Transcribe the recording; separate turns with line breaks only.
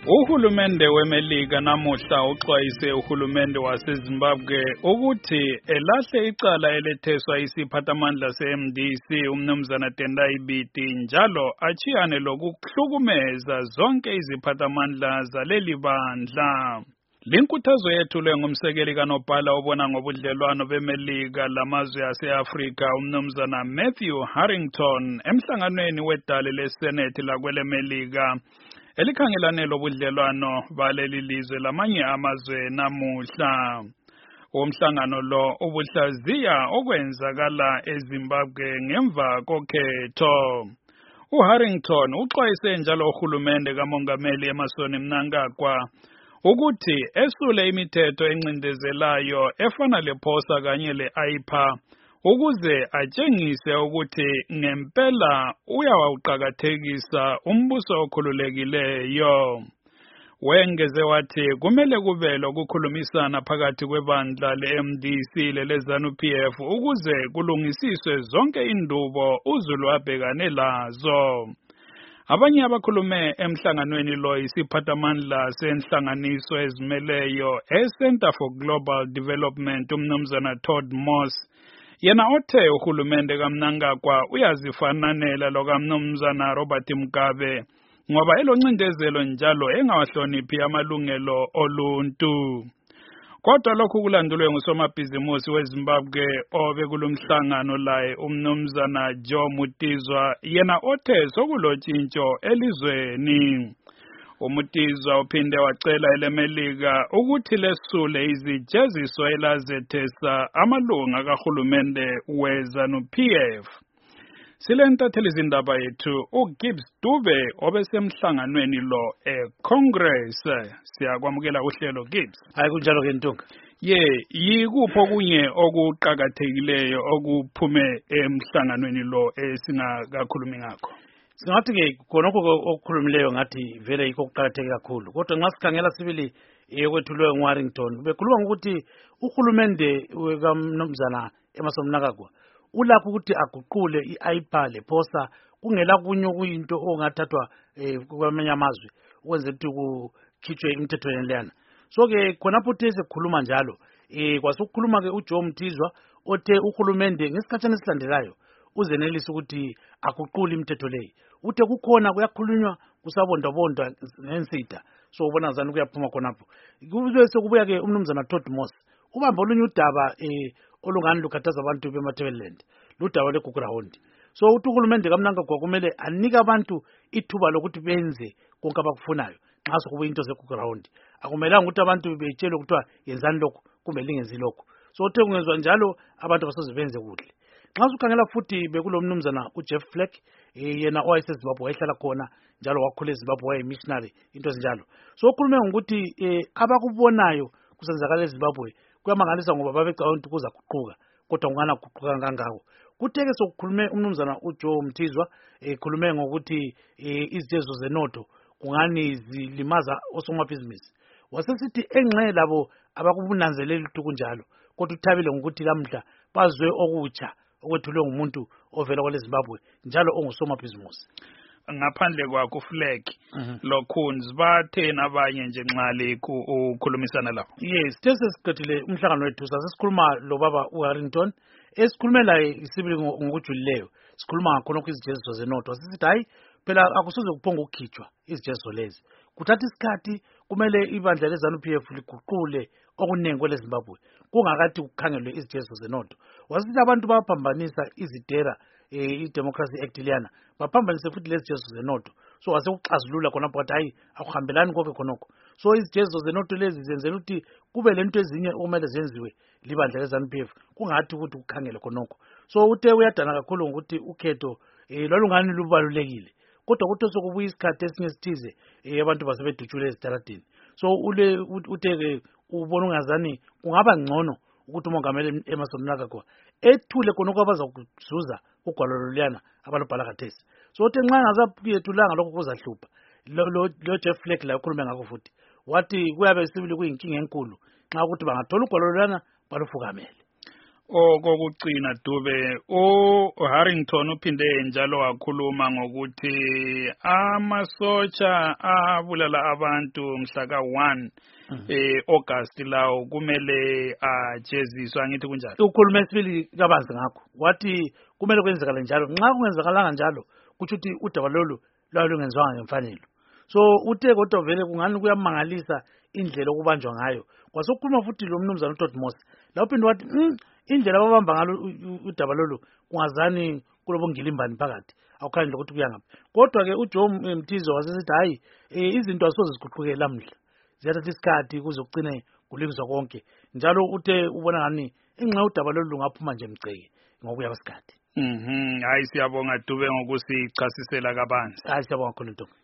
Uhulumende weMelika namuhla uxwayise uhulumende waseZimbabwe ukuthi elahle icala eletheswa isiphathamandla se-MDC umnumzana Tendai Biti njalo achiyane lokuhlukumeza zonke iziphathamandla zaleli bandla. Linkuthazo yethulwe ngumsekeli kaNobhala obona ngobudlelwano beMelika lamazwe ase-Afrika umnumzana Matthew Harrington emhlanganweni wedale leSenethi lakweleMelika elikhangelane lobudlelwano baleli lizwe lamanye amazwe namuhla. Umhlangano lo ubuhlaziya okwenzakala eZimbabwe ngemva kokhetho. uHarrington uxwayise njalo uhulumende kamongameli Emmerson Mnangagwa ukuthi esule imithetho encindezelayo efana lePhosa kanye le-AIPA ukuze atshengise ukuthi ngempela uyawuqakathekisa umbuso okhululekileyo. Wengeze wathi kumele kube lokukhulumisana phakathi kwebandla le-MDC lele-ZANU-PF ukuze kulungisiswe zonke indubo uZulu abhekane lazo. Abanye abakhulume emhlanganweni lo isiphathamandla senhlanganiso ezimeleyo eCenter for Global Development umnumzana Todd Moss yena othe uhulumende kaMnangagwa uyazifananela lokamnumzana Robert Mugabe ngoba eloncindezelo njalo engawahloniphi amalungelo oluntu. Kodwa lokhu kulandulwe ngusomabhizimusi weZimbabwe obekulomhlangano laye umnumzana Joe Mutizwa yena othe sokulotshintsho elizweni. uMutizwa uphinde wacela eleMelika ukuthi lesule izijeziso elazethesa amalunga kahulumende weZANU-PF. Silentatheli izindaba yethu uGibbs Dube obesemhlanganweni lo eCongress. Siyakwamukela uhlelo Gibbs.
Hayi kunjalo ke Ntunga.
Yikuphi okunye okuqhakathekileyo okuphume emhlanganweni lo esingakakhulumi ngakho?
Singathi ke khonokho okukhulumileyo ngathi vele yikho kuqhakatheke kakhulu. Kodwa nxa sikhangela sibili ekwethulwe nguHarrington bekhuluma ngokuthi uhulumende wekamnumzana Emmerson Mnangagwa ulakho ukuthi aguqule i-AIPA lePhosa kungela kunye okuyinto ongathathwa kwamanye amazwe ukwenza ukuthi kukhitshwe imithetho yenhlana. So ke khonapho uthe sekukhuluma njalo kwasukukhuluma ke uJoe Mutizwa othe uhulumende ngesikhathana esilandelayo uzenelisa ukuthi aguqule imithetho leyi. Uthe kukhona kuyakhulunywa kusabondabondwa ngensitha so ubona ngazani kuyaphuma khonapho. Kube sekubuya ke umnumzana Todd Moss ubamba olunye udaba olungani lukhathaza abantu beMatabeleland ludaba leGugurawundi. So uthi uhulumende kaMnangagwa kumele anike abantu ithuba lokuthi benze konke abakufunayo nxa sokubuya into zeGugurawundi. Akumelanga ukuthi abantu betshele ukuthiwa yenzani lokho kumbe lingenzi lokho. So uthe kungezwa njalo abantu basoze benze kuhle. Nxa ukhangela futhi bekulomnumzana uJeff Flake yena owayeseZimbabwe wayehlala khona njalo wakhula eZimbabwe wayemissionary into ezinjalo. So ukhulume ngokuthi abakubonayo kusenzakala eZimbabwe kuyamangalisa ngoba babecabanga ukuthi kuzaguquka kodwa ungana guquka kangako. Kutheke sokukhulume umnumzana uJoe Mutizwa ekhulume ngokuthi izijezo zenotho kungani zilimaza osomabhizinisi. Wasesithi engxe labo abakubunanzelela ukuthi kunjalo kodwa uthabile ngokuthi lamhla bazwe okutsha okwethulwe ngumuntu ovela kweleZimbabwe njalo ongusomabhizinisi.
Ngaphandle kwakho uFlake lokhunzi bathena abanye nje nxa lekho ukhulumisana lapho.
Yes, sesiqedile umhlangano wethu sasikhuluma lo baba uHarrington esikhulume laye isibili ngokujulileyo. Sikhuluma ngakho izijeziso zenotho. Sisithi hayi phela akusoze kuphonga ukukhitshwa izijeziso lezi. Kuthatha isikhathi kumele ibandla leZANU-PF liguqule okuningi kweleZimbabwe kungakathi kukhangelwe izijeziso zenotho. Wasithi abantu baphambanisa izidera i-Democracy Act liyana baphambanise futhi lezijeziso zenotho. So wasekuxazulula khonapho wathi hayi akuhambelani konke khonokho. So izijeziso zenotho lezi zenzela ukuthi kube lento ezinye okumele zenziwe libandla leZANU-PF kungathi ukuthi kukhangele khonokho. So uthe uyadana kakhulu ngokuthi ukhetho lwalungani lubalulekile kodwa kuthi sokubuya isikhathi esinye esithize abantu basebedutshule ezitaradini. So uthe ubona ungazani kungaba ngcono ukuthi umongameli Emmerson Mnangagwa ethule khonokho abazakuzuza ugwalo loluyana abalobhala kathesi. So uthe nxa ngazapuyethulanga lokho kuzahlupha. Lo Jeff Flake la ukhulume ngakho futhi wathi kuyabe sibili kuyinkinga enkulu nxa ukuthi bangathola ugwalo loluyana balufukamele.
Okokugcina Dube Harrington uphinde njalo wakhuluma ngokuthi amasotsha abulala abantu mhla ka1 August lawo kumele ajeziswa ngithi kunjalo.
Ukhulume sibili kabanzi ngakho wathi kumele kwenzekala njalo nxa kungenzakalanga njalo kuthi udaba lolu lwalungenzwanga ngemfanelo. So uthe kodwa vele kungani kuyamangalisa indlela okubanjwa ngayo. Kwasokhuluma futhi lo mnumzana uTodmos la uphinde wathi indlela ababamba ngalo udaba lolu kungazani kulobongilimbani phakathi awukhanje ukuthi kuyangaphi. Kodwa ke uJoe Mthizo wasesithi hayi izinto asoze ziguquke lamhla ziyathatha isikhathi kuze kucine kulungiswa konke njalo uthe ubona ngani inxa udaba lolu lungaphuma nje mgceke ngokuya kwesikhathi.
Hayi siyabonga Dube ngokusichasisela kabanzi.
Hayi siyabonga khona Ntombi.